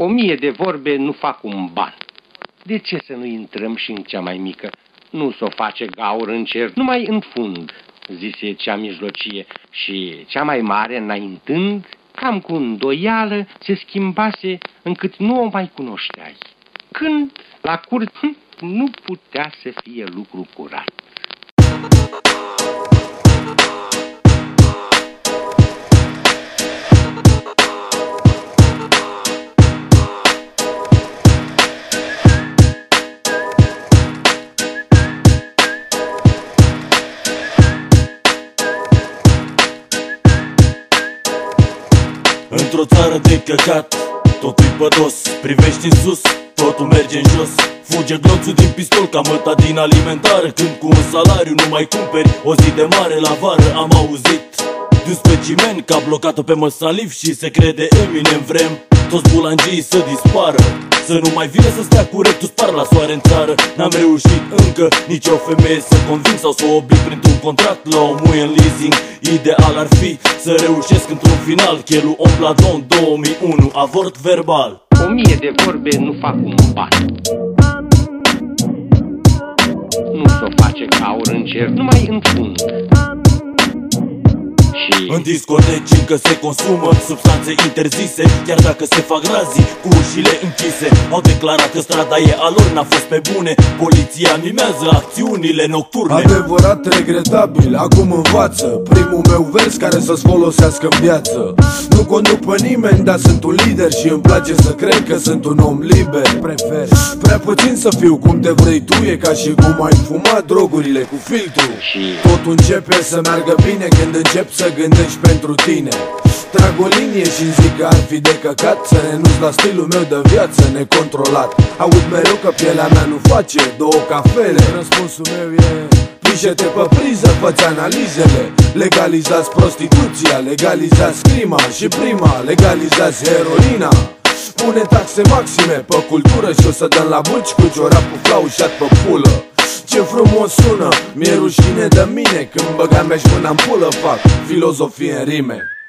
1000 de vorbe nu fac un ban. De ce să nu intrăm și în cea mai mică? Nu s-o face gaură în cer, numai în fund, zise cea mijlocie, și cea mai mare, înaintând, cam cu îndoială, se schimbase încât nu o mai cunoșteai. Când, la curt, nu putea să fie lucru curat. Într-o țară de căcat, totul-i pădos, privești în sus, totul merge în jos. Fuge glonțul din pistol ca măta din alimentară, când cu un salariu nu mai cumperi o zi de mare. La vară am auzit de un specimen ca blocată pe măsaliv și se crede Eminem. Vrem toți bulangii să dispară, să nu mai vină să stea cu rectul spar la soare în țară. N-am reușit încă nici o femeie să conving sau să o oblig printr-un contract la o muie în leasing. Ideal ar fi să reușesc într-un final Chelu Ompladon 2001, avort verbal. 1000 de vorbe nu fac un ban. Nu s-o face gaură în cer, numai în fund. În discoteci încă se consumă substanțe interzise, chiar dacă se fac razii cu ușile închise. Au declarat că strada e a lor, n-a fost pe bune. Poliția mimează acțiunile nocturne. Adevărat regretabil, acum învață primul meu vers care să-ți folosească în viață. Nu conduc pe nimeni, dar sunt un lider și îmi place să cred că sunt un om liber. Prefer prea puțin să fiu cum te vrei tu, e ca și cum ai fumat drogurile cu filtru. Totul începe să meargă bine când încep să gândești pentru tine. Trag o linie și-mi zic că ar fi de căcat să renunț la stilul meu de viață necontrolat. Aud mereu că pielea mea nu face două cafele. Răspunsul meu e: pișe-te pe priză, fă-ți analizele. Legalizați prostituția, legalizați crima și prima, legalizați heroina. Pune taxe maxime pe cultură și o să dăm la bulci cu ciorapul flaușat pe pulă. Ce frumos sună, mi-e rușine de mine când băga mea-și mâna în pulă, fac filozofie în rime.